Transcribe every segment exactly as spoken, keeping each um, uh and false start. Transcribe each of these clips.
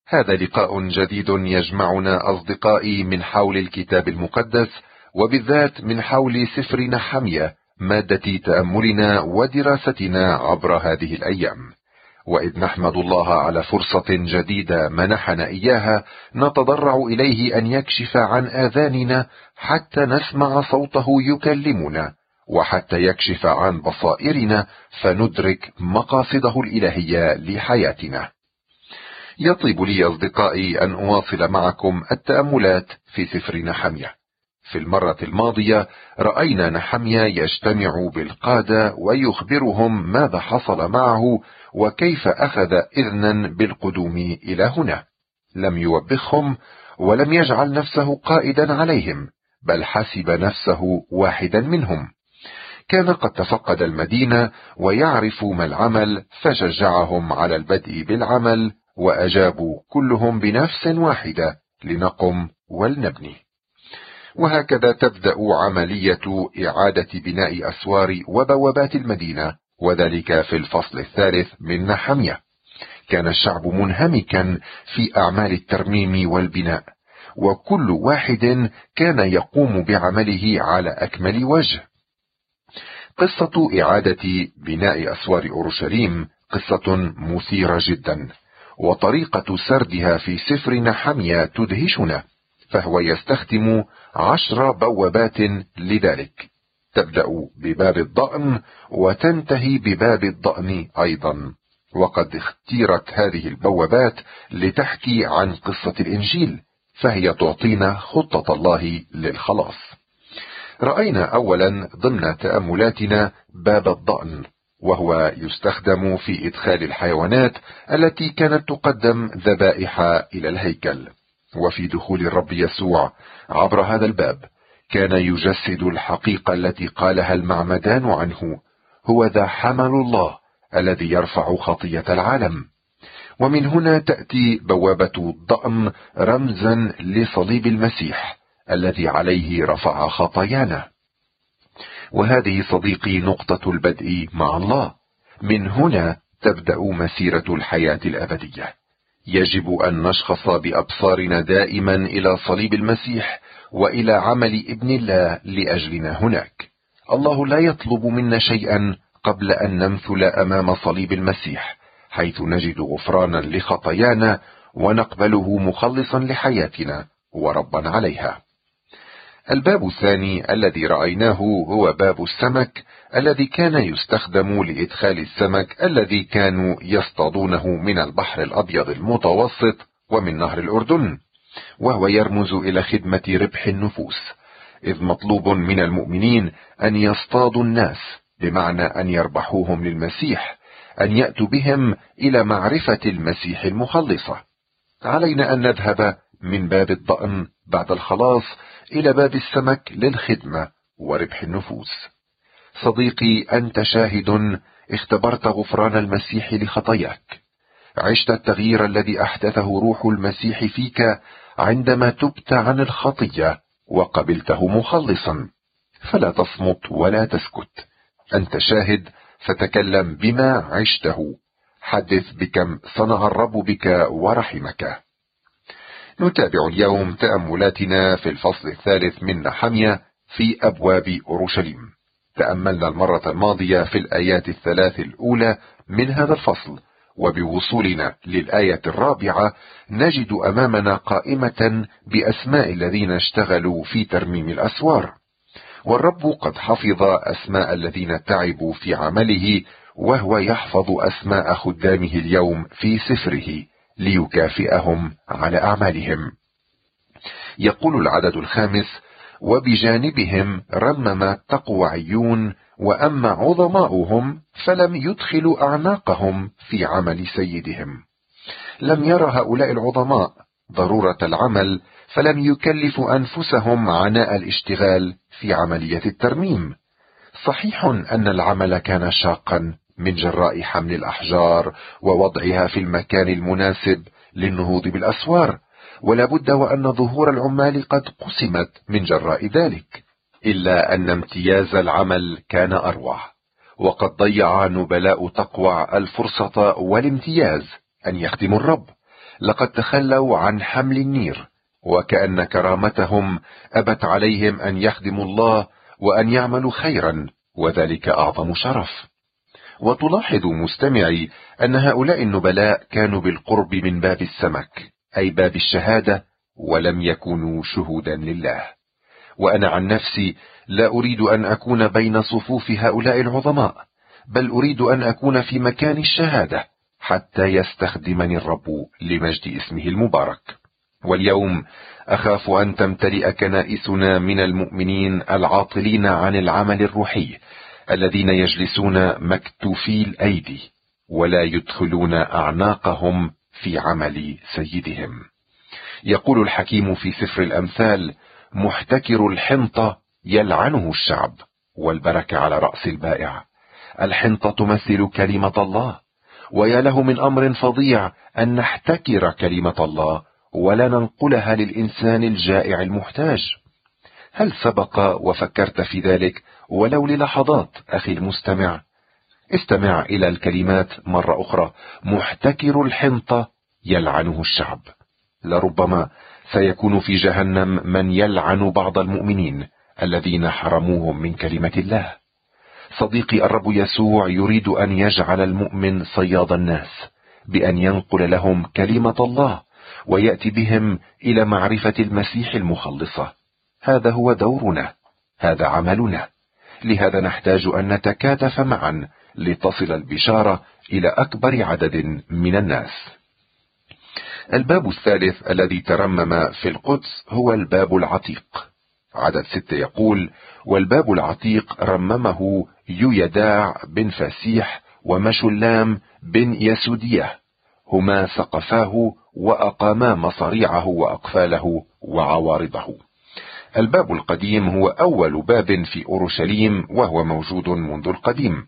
هذا لقاء جديد يجمعنا أصدقائي من حول الكتاب المقدس، وبالذات من حول سفر نحمية، مادة تأملنا ودراستنا عبر هذه الأيام. وإذ نحمد الله على فرصة جديدة منحنا إياها، نتضرع إليه أن يكشف عن آذاننا حتى نسمع صوته يكلمنا، وحتى يكشف عن بصائرنا فندرك مقاصده الإلهية لحياتنا. يطيب لي أصدقائي أن أواصل معكم التأملات في سفر نحمية. في المرة الماضية رأينا نحمية يجتمع بالقادة ويخبرهم ماذا حصل معه وكيف أخذ إذنا بالقدوم إلى هنا. لم يوبخهم ولم يجعل نفسه قائدا عليهم، بل حسب نفسه واحدا منهم. كان قد تفقد المدينة ويعرف ما العمل، فشجعهم على البدء بالعمل، وأجابوا كلهم بنفس واحدة: لنقم ولنبني. وهكذا تبدأ عملية إعادة بناء أسوار وبوابات المدينة، وذلك في الفصل الثالث من نحمية. كان الشعب منهمكا في أعمال الترميم والبناء، وكل واحد كان يقوم بعمله على أكمل وجه. قصة إعادة بناء أسوار أورشليم قصة مثيرة جدا، وطريقة سردها في سفر نحمية تدهشنا، فهو يستخدم عشر بوابات لذلك، تبدأ بباب الضأن وتنتهي بباب الضأن أيضا. وقد اختيرت هذه البوابات لتحكي عن قصة الإنجيل، فهي تعطينا خطة الله للخلاص. رأينا أولا ضمن تأملاتنا باب الضأن، وهو يستخدم في إدخال الحيوانات التي كانت تقدم ذبائح إلى الهيكل. وفي دخول الرب يسوع عبر هذا الباب كان يجسد الحقيقة التي قالها المعمدان عنه: هو ذا حمل الله الذي يرفع خطية العالم. ومن هنا تأتي بوابة الضأن رمزا لصليب المسيح الذي عليه رفع خطايانا. وهذه صديقي نقطة البدء مع الله. من هنا تبدأ مسيرة الحياة الأبدية. يجب أن نشخص بأبصارنا دائما إلى صليب المسيح وإلى عمل ابن الله لأجلنا هناك. الله لا يطلب منا شيئا قبل أن نمثل أمام صليب المسيح، حيث نجد غفرانا لخطايانا ونقبله مخلصا لحياتنا وربا عليها. الباب الثاني الذي رأيناه هو باب السمك، الذي كان يستخدم لإدخال السمك الذي كانوا يصطادونه من البحر الأبيض المتوسط ومن نهر الأردن، وهو يرمز إلى خدمة ربح النفوس، إذ مطلوب من المؤمنين أن يصطادوا الناس، بمعنى أن يربحوهم للمسيح، أن يأتوا بهم إلى معرفة المسيح المخلصة. علينا أن نذهب من باب الضأن بعد الخلاص إلى باب السمك للخدمة وربح النفوس. صديقي، أنت شاهد اختبرت غفران المسيح لخطاياك، عشت التغيير الذي أحدثه روح المسيح فيك عندما تبت عن الخطية وقبلته مخلصا. فلا تصمت ولا تسكت، أنت شاهد، فتكلم بما عشته، حدث بكم صنع الرب بك ورحمك. نتابع اليوم تأملاتنا في الفصل الثالث من نحمية في أبواب أورشليم. تأملنا المرة الماضية في الآيات الثلاث الأولى من هذا الفصل، وبوصولنا للآية الرابعة نجد أمامنا قائمة بأسماء الذين اشتغلوا في ترميم الأسوار. والرب قد حفظ أسماء الذين تعبوا في عمله، وهو يحفظ أسماء خدامه اليوم في سفره ليكافئهم على أعمالهم. يقول العدد الخامس: وبجانبهم رمم التقوعيون، وأما عظماؤهم فلم يدخلوا أعناقهم في عمل سيدهم. لم يرى هؤلاء العظماء ضرورة العمل، فلم يكلفوا أنفسهم عناء الاشتغال في عملية الترميم. صحيح أن العمل كان شاقا من جراء حمل الأحجار ووضعها في المكان المناسب للنهوض بالأسوار، ولا بد وأن ظهور العمال قد قسمت من جراء ذلك، إلا أن امتياز العمل كان أروع. وقد ضيع نبلاء تقوع الفرصة والامتياز أن يخدموا الرب، لقد تخلوا عن حمل النير، وكأن كرامتهم أبت عليهم أن يخدموا الله وأن يعملوا خيرا، وذلك أعظم شرف. وتلاحظ مستمعي أن هؤلاء النبلاء كانوا بالقرب من باب السمك، أي باب الشهادة، ولم يكونوا شهودا لله. وأنا عن نفسي لا أريد أن أكون بين صفوف هؤلاء العظماء، بل أريد أن أكون في مكان الشهادة حتى يستخدمني الرب لمجد اسمه المبارك. واليوم أخاف أن تمتلئ كنائسنا من المؤمنين العاطلين عن العمل الروحي، الذين يجلسون مكتوفي الأيدي ولا يدخلون أعناقهم في عمل سيدهم. يقول الحكيم في سفر الأمثال: محتكر الحنطة يلعنه الشعب، والبركة على رأس البائع. الحنطة تمثل كلمة الله، ويا له من أمر فظيع أن نحتكر كلمة الله ولا ننقلها للإنسان الجائع المحتاج. هل سبق وفكرت في ذلك ولو للحظات أخي المستمع؟ استمع إلى الكلمات مرة أخرى: محتكر الحنطة يلعنه الشعب. لربما سيكون في جهنم من يلعن بعض المؤمنين الذين حرموهم من كلمة الله. صديقي، الرب يسوع يريد أن يجعل المؤمن صياد الناس بأن ينقل لهم كلمة الله ويأتي بهم إلى معرفة المسيح المخلصة. هذا هو دورنا، هذا عملنا. لهذا نحتاج أن نتكاتف معا لتصل البشارة إلى أكبر عدد من الناس. الباب الثالث الذي ترمم في القدس هو الباب العتيق. عدد ستة يقول: والباب العتيق رممه يويداع بن فسيح ومشلام بن يسوديه، هما سقفاه وأقاما مصاريعه وأقفاله وعوارضه. الباب القديم هو أول باب في أورشليم، وهو موجود منذ القديم.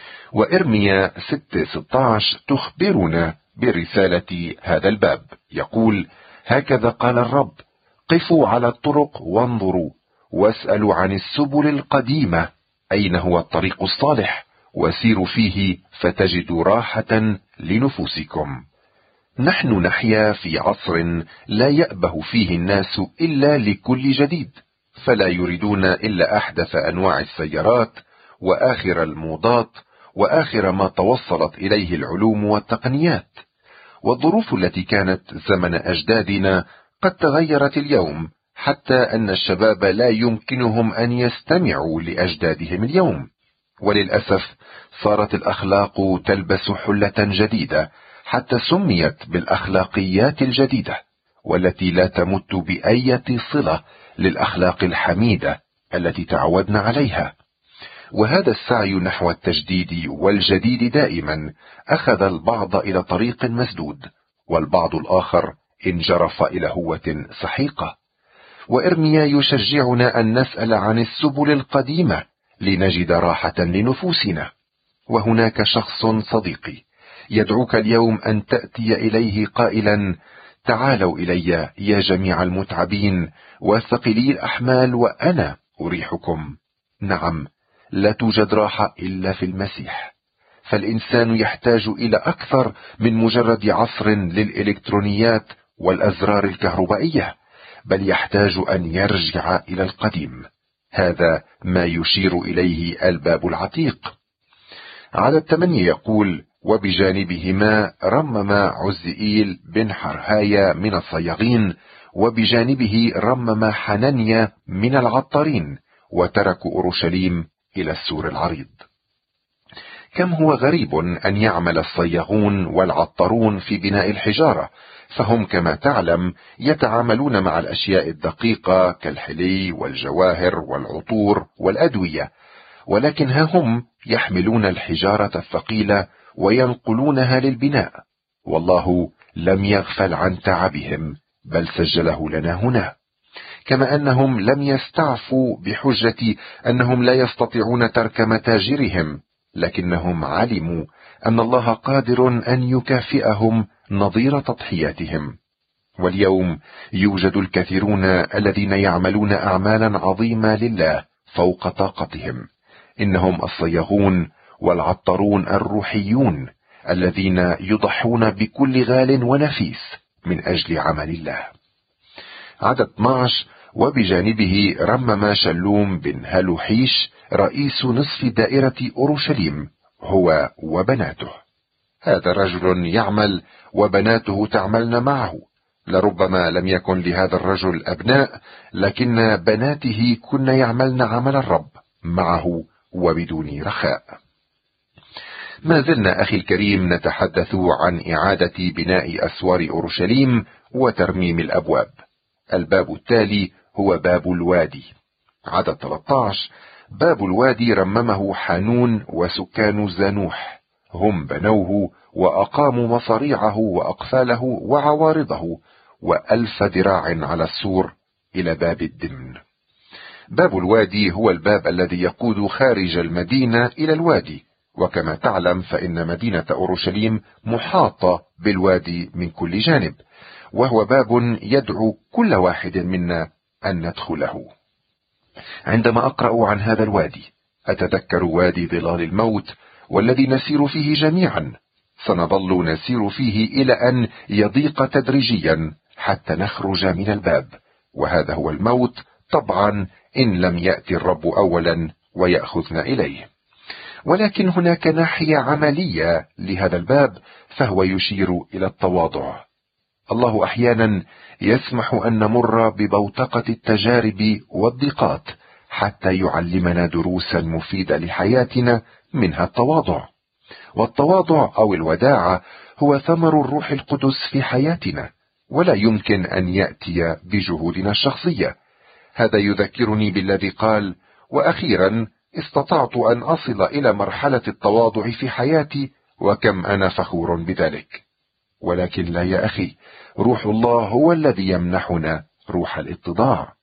وإرميا ستة ستة عشر تخبرنا برسالة هذا الباب، يقول: هكذا قال الرب: قفوا على الطرق وانظروا، واسألوا عن السبل القديمة أين هو الطريق الصالح، وسيروا فيه فتجدوا راحة لنفوسكم. نحن نحيا في عصر لا يأبه فيه الناس إلا لكل جديد، فلا يريدون إلا أحدث أنواع السيارات وآخر الموضات وآخر ما توصلت إليه العلوم والتقنيات. والظروف التي كانت زمن أجدادنا قد تغيرت اليوم، حتى أن الشباب لا يمكنهم أن يستمعوا لأجدادهم اليوم. وللأسف صارت الأخلاق تلبس حلة جديدة، حتى سميت بالأخلاقيات الجديدة، والتي لا تمت بأية صلة للأخلاق الحميدة التي تعودنا عليها. وهذا السعي نحو التجديد والجديد دائما أخذ البعض إلى طريق مسدود، والبعض الآخر انجرف إلى هوة سحيقة. وإرميا يشجعنا أن نسأل عن السبل القديمة لنجد راحة لنفوسنا. وهناك شخص صديقي يدعوك اليوم أن تأتي إليه قائلا: تعالوا إلي يا جميع المتعبين والثقيلي الأحمال وأنا أريحكم. نعم، لا توجد راحة إلا في المسيح، فالإنسان يحتاج إلى أكثر من مجرد عصر للإلكترونيات والأزرار الكهربائية، بل يحتاج أن يرجع إلى القديم. هذا ما يشير إليه الباب العتيق. عدد ثمانية يقول: وبجانبهما رمم عزئيل بن حرهايا من الصياغين، وبجانبه رمم حنانيا من العطارين، وتركوا أورشليم إلى السور العريض. كم هو غريب أن يعمل الصياغون والعطارون في بناء الحجارة، فهم كما تعلم يتعاملون مع الأشياء الدقيقة كالحلي والجواهر والعطور والأدوية، ولكن ها هم يحملون الحجارة الثقيلة وينقلونها للبناء، والله لم يغفل عن تعبهم بل سجله لنا هنا. كما أنهم لم يستعفوا بحجة أنهم لا يستطيعون ترك متاجرهم، لكنهم علموا أن الله قادر أن يكافئهم نظير تضحياتهم. واليوم يوجد الكثيرون الذين يعملون أعمالا عظيمة لله فوق طاقتهم. إنهم الصياغون والعطارون الروحيون الذين يضحون بكل غال ونفيس من أجل عمل الله. عدد اثنا عشر: وبجانبه رمم شلوم بن هلوحيش رئيس نصف دائرة أورشليم هو وبناته. هذا رجل يعمل وبناته تعملن معه. لربما لم يكن لهذا الرجل أبناء، لكن بناته كن يعملن عمل الرب معه وبدون رخاء. ما زلنا أخي الكريم نتحدث عن إعادة بناء أسوار أورشليم وترميم الأبواب. الباب التالي هو باب الوادي. عدد ثلاثة عشر: باب الوادي رممه حانون وسكان زانوح، هم بنوه وأقاموا مصاريعه وأقفاله وعوارضه، وألف ذراع على السور إلى باب الدمن. باب الوادي هو الباب الذي يقود خارج المدينة إلى الوادي، وكما تعلم فإن مدينة أورشليم محاطة بالوادي من كل جانب، وهو باب يدعو كل واحد منا أن ندخله. عندما أقرأ عن هذا الوادي أتذكر وادي ظلال الموت، والذي نسير فيه جميعا. سنظل نسير فيه إلى أن يضيق تدريجيا حتى نخرج من الباب، وهذا هو الموت طبعا إن لم يأتي الرب أولا ويأخذنا إليه. ولكن هناك ناحية عملية لهذا الباب، فهو يشير إلى التواضع. الله أحيانا يسمح أن نمر ببوتقة التجارب والضيقات حتى يعلمنا دروسا مفيدة لحياتنا، منها التواضع. والتواضع أو الوداعة هو ثمر الروح القدس في حياتنا، ولا يمكن أن يأتي بجهودنا الشخصية. هذا يذكرني بالذي قال: وأخيرا استطعت أن أصل إلى مرحلة التواضع في حياتي، وكم أنا فخور بذلك. ولكن لا يا أخي، روح الله هو الذي يمنحنا روح الاتضاع.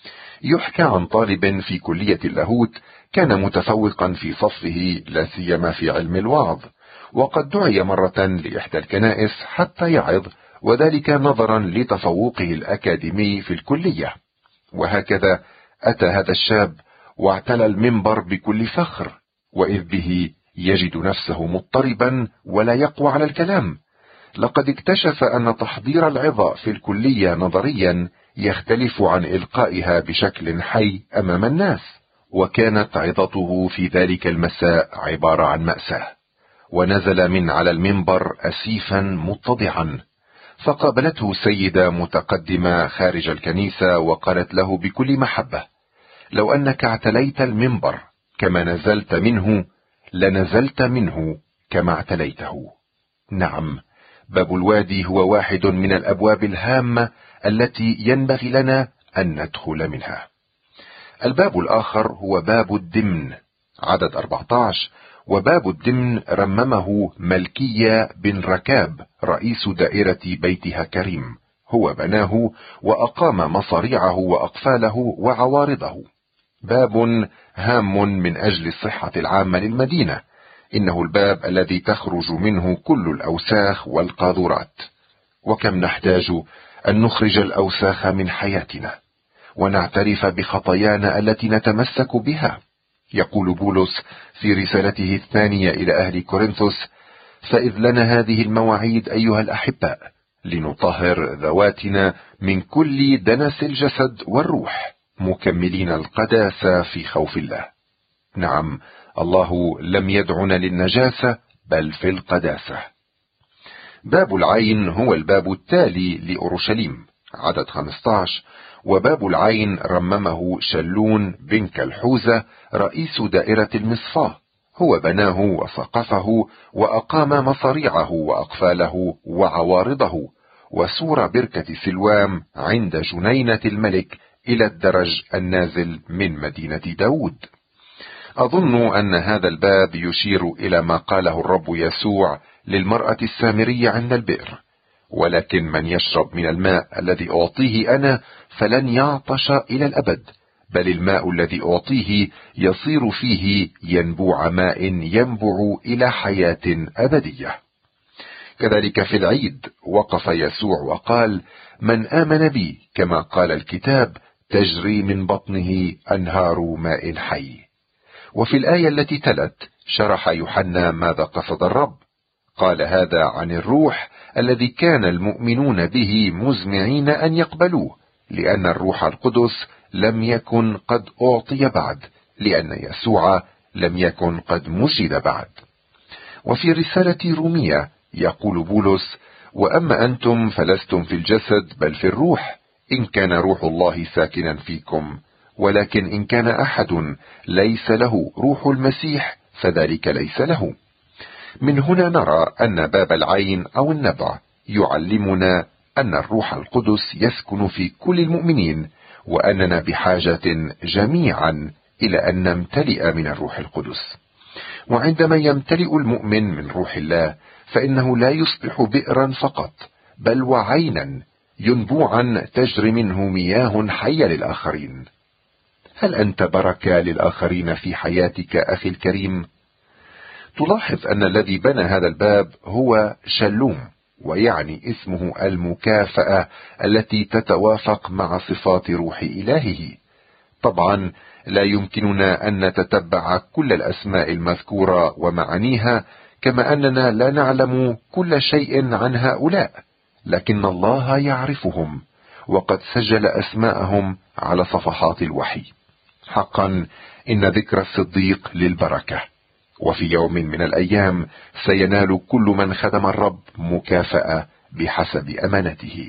يحكى عن طالب في كلية اللاهوت كان متفوقا في صفه، لا سيما في علم الوعظ، وقد دعي مرة لإحدى الكنائس حتى يعظ، وذلك نظرا لتفوقه الأكاديمي في الكلية. وهكذا أتى هذا الشاب واعتلى المنبر بكل فخر، وإذ به يجد نفسه مضطربا ولا يقوى على الكلام. لقد اكتشف أن تحضير العظة في الكلية نظريا يختلف عن إلقائها بشكل حي أمام الناس، وكانت عظته في ذلك المساء عبارة عن مأساة. ونزل من على المنبر أسيفا متضعا، فقابلته سيدة متقدمة خارج الكنيسة وقالت له بكل محبة: لو أنك اعتليت المنبر كما نزلت منه لنزلت منه كما اعتليته. نعم، باب الوادي هو واحد من الأبواب الهامة التي ينبغي لنا أن ندخل منها. الباب الآخر هو باب الدمن. عدد أربعة عشر: وباب الدمن رممه ملكية بن ركاب رئيس دائرة بيتها كريم، هو بناه وأقام مصاريعه وأقفاله وعوارضه. باب هام من أجل الصحة العامة للمدينة، إنه الباب الذي تخرج منه كل الأوساخ والقاذورات. وكم نحتاج أن نخرج الأوساخ من حياتنا ونعترف بخطايانا التي نتمسك بها. يقول بولس في رسالته الثانية إلى أهل كورنثوس: فإذ لنا هذه المواعيد أيها الأحباء، لنطهر ذواتنا من كل دنس الجسد والروح، مكملين القداسة في خوف الله. نعم، الله لم يدعنا للنجاسة بل في القداسة. باب العين هو الباب التالي لأورشليم. عدد خمسة عشر: وباب العين رممه شلون بن كلحوزة رئيس دائرة المصفاة، هو بناه وسقفه وأقام مصاريعه وأقفاله وعوارضه، وسور بركة سلوام عند جنينة الملك إلى الدرج النازل من مدينة داود. أظن أن هذا الباب يشير إلى ما قاله الرب يسوع للمرأة السامرية عند البئر: ولكن من يشرب من الماء الذي أعطيه أنا فلن يعطش إلى الأبد، بل الماء الذي أعطيه يصير فيه ينبوع ماء ينبع إلى حياة أبدية. كذلك في العيد وقف يسوع وقال: من آمن بي كما قال الكتاب تجري من بطنه أنهار ماء حي. وفي الآية التي تلت شرح يوحنا ماذا قصد الرب. قال هذا عن الروح الذي كان المؤمنون به مزمعين أن يقبلوه، لأن الروح القدس لم يكن قد أعطي بعد، لأن يسوع لم يكن قد مجد بعد. وفي رسالة رومية يقول بولس: وأما أنتم فلستم في الجسد بل في الروح، إن كان روح الله ساكنا فيكم، ولكن إن كان أحد ليس له روح المسيح فذلك ليس له. من هنا نرى أن باب العين أو النبع يعلمنا أن الروح القدس يسكن في كل المؤمنين، وأننا بحاجة جميعا إلى أن نمتلئ من الروح القدس. وعندما يمتلئ المؤمن من روح الله فإنه لا يصبح بئرا فقط، بل وعينا ينبوعا تجري منه مياه حية للآخرين. هل أنت بركة للآخرين في حياتك أخي الكريم؟ تلاحظ أن الذي بنى هذا الباب هو شلوم، ويعني اسمه المكافأة التي تتوافق مع صفات روح إلهه. طبعا لا يمكننا أن نتتبع كل الأسماء المذكورة ومعانيها، كما أننا لا نعلم كل شيء عن هؤلاء، لكن الله يعرفهم، وقد سجل أسماءهم على صفحات الوحي. حقا إن ذكر الصديق للبركة، وفي يوم من الأيام سينال كل من خدم الرب مكافأة بحسب أمانته.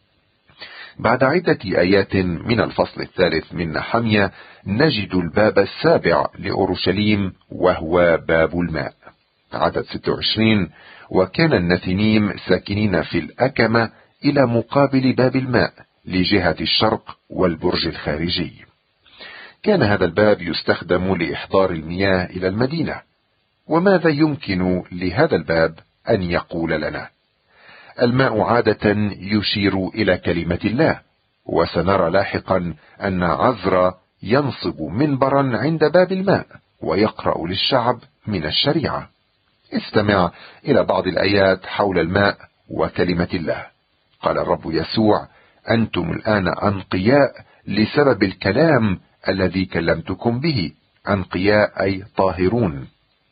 بعد عدة آيات من الفصل الثالث من نحمية نجد الباب السابع لأورشليم، وهو باب الماء. عدد ستة وعشرين: وكان النثنيم ساكنين في الأكمة إلى مقابل باب الماء لجهة الشرق والبرج الخارجي. كان هذا الباب يستخدم لإحضار المياه إلى المدينة. وماذا يمكن لهذا الباب أن يقول لنا؟ الماء عادة يشير إلى كلمة الله، وسنرى لاحقا أن عزرا ينصب منبرا عند باب الماء ويقرأ للشعب من الشريعة. استمع إلى بعض الآيات حول الماء وكلمة الله. قال الرب يسوع: أنتم الآن أنقياء لسبب الكلام الذي كلمتكم به. أنقياء أي طاهرون.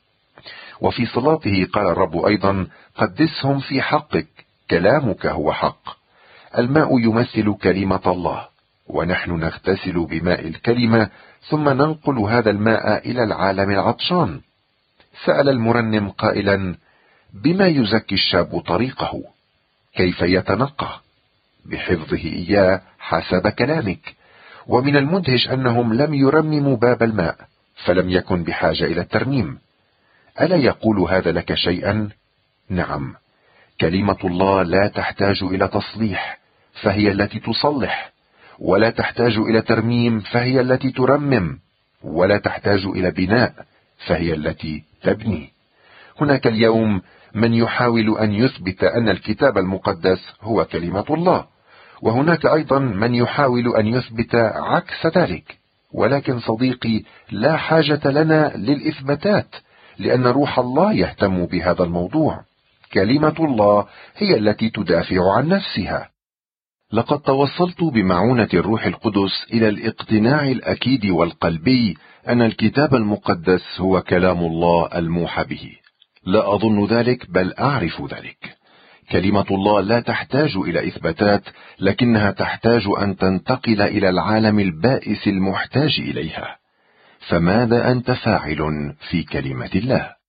وفي صلاته قال الرب أيضا: قدسهم في حقك، كلامك هو حق. الماء يمثل كلمة الله، ونحن نغتسل بماء الكلمة، ثم ننقل هذا الماء إلى العالم العطشان. سأل المرنم قائلا: بما يزكي الشاب طريقه؟ كيف يتنقى؟ بحفظه إياه حسب كلامك. ومن المدهش أنهم لم يرمموا باب الماء، فلم يكن بحاجة إلى الترميم. ألا يقول هذا لك شيئا؟ نعم، كلمة الله لا تحتاج إلى تصليح، فهي التي تصلح، ولا تحتاج إلى ترميم، فهي التي ترمم، ولا تحتاج إلى بناء، فهي التي تبني. هناك اليوم من يحاول أن يثبت أن الكتاب المقدس هو كلمة الله، وهناك أيضا من يحاول أن يثبت عكس ذلك. ولكن صديقي، لا حاجة لنا للإثباتات، لأن روح الله يهتم بهذا الموضوع. كلمة الله هي التي تدافع عن نفسها. لقد توصلت بمعونة الروح القدس إلى الاقتناع الأكيد والقلبي أن الكتاب المقدس هو كلام الله الموحى به. لا أظن ذلك، بل أعرف ذلك. كلمة الله لا تحتاج إلى إثباتات، لكنها تحتاج أن تنتقل إلى العالم البائس المحتاج إليها. فماذا أنت فاعل في كلمة الله؟